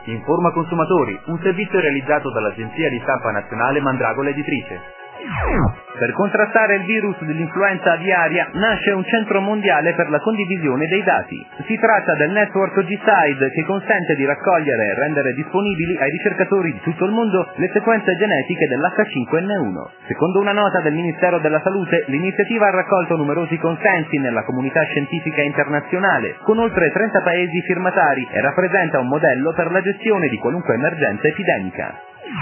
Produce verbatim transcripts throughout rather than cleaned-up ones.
Informa Consumatori, un servizio realizzato dall'agenzia di stampa nazionale Mandragola Editrice. Per contrastare il virus dell'influenza aviaria nasce un centro mondiale per la condivisione dei dati. Si tratta del network G-Side che consente di raccogliere e rendere disponibili ai ricercatori di tutto il mondo le sequenze genetiche dell'H cinque N uno. Secondo una nota del Ministero della Salute, l'iniziativa ha raccolto numerosi consensi nella comunità scientifica internazionale, con oltre trenta paesi firmatari, e rappresenta un modello per la gestione di qualunque emergenza epidemica.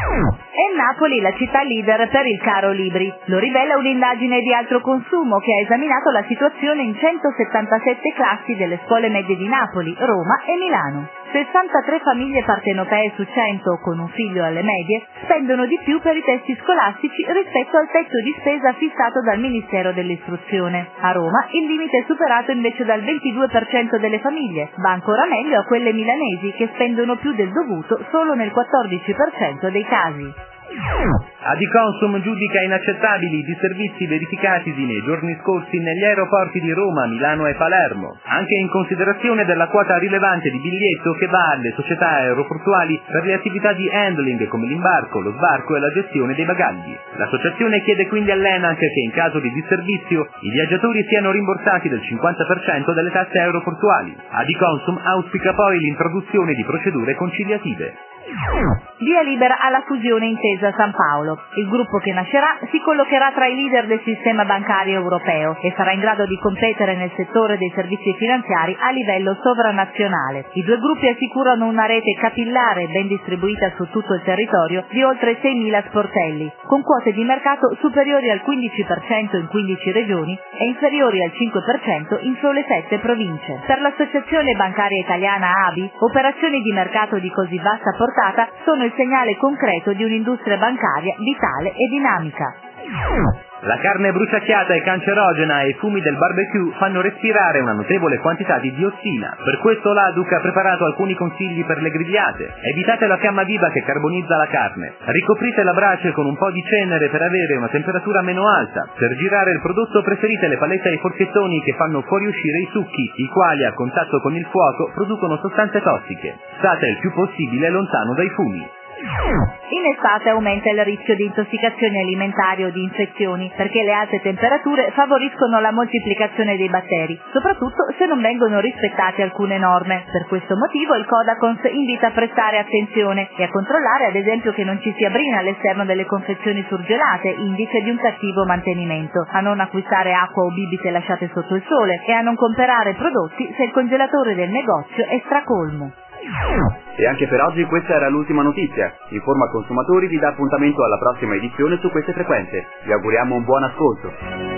È Napoli la città leader per il caro libri. Lo rivela un'indagine di Altro Consumo che ha esaminato la situazione in centosettantasette classi delle scuole medie di Napoli, Roma e Milano. sessantatré famiglie partenopee su cento con un figlio alle medie spendono di più per i testi scolastici rispetto al tetto di spesa fissato dal Ministero dell'Istruzione. A Roma il limite è superato invece dal ventidue per cento delle famiglie, va ancora meglio a quelle milanesi che spendono più del dovuto solo nel quattordici per cento dei casi. Adiconsum giudica inaccettabili i disservizi verificatisi nei giorni scorsi negli aeroporti di Roma, Milano e Palermo, anche in considerazione della quota rilevante di biglietto che va alle società aeroportuali per le attività di handling come l'imbarco, lo sbarco e la gestione dei bagagli. L'associazione chiede quindi all'ENAC che in caso di disservizio i viaggiatori siano rimborsati del cinquanta per cento delle tasse aeroportuali. Adiconsum auspica poi l'introduzione di procedure conciliative. Via libera alla fusione Intesa San Paolo. Il gruppo che nascerà si collocherà tra i leader del sistema bancario europeo e sarà in grado di competere nel settore dei servizi finanziari a livello sovranazionale. I due gruppi assicurano una rete capillare ben distribuita su tutto il territorio di oltre seimila sportelli, con quote di mercato superiori al quindici per cento in quindici regioni e inferiori al cinque per cento in sole sette province. Per l'Associazione Bancaria Italiana A B I, operazioni di mercato di così vasta portata sono il segnale concreto di un'industria bancaria vitale e dinamica. La carne bruciacchiata e cancerogena e i fumi del barbecue fanno respirare una notevole quantità di diossina. Per questo l'ADUC ha preparato alcuni consigli per le grigliate. Evitate la fiamma viva che carbonizza la carne. Ricoprite la brace con un po' di cenere per avere una temperatura meno alta. Per girare il prodotto preferite le palette e i forchettoni che fanno fuoriuscire i succhi, i quali a contatto con il fuoco producono sostanze tossiche. State il più possibile lontano dai fumi. In estate aumenta il rischio di intossicazioni alimentari o di infezioni, perché le alte temperature favoriscono la moltiplicazione dei batteri, soprattutto se non vengono rispettate alcune norme. Per questo motivo il Codacons invita a prestare attenzione e a controllare ad esempio che non ci sia brina all'esterno delle confezioni surgelate, indice di un cattivo mantenimento, a non acquistare acqua o bibite lasciate sotto il sole e a non comprare prodotti se il congelatore del negozio è stracolmo. E anche per oggi questa era l'ultima notizia. Informa Consumatori vi dà appuntamento alla prossima edizione su queste frequenze. Vi auguriamo un buon ascolto.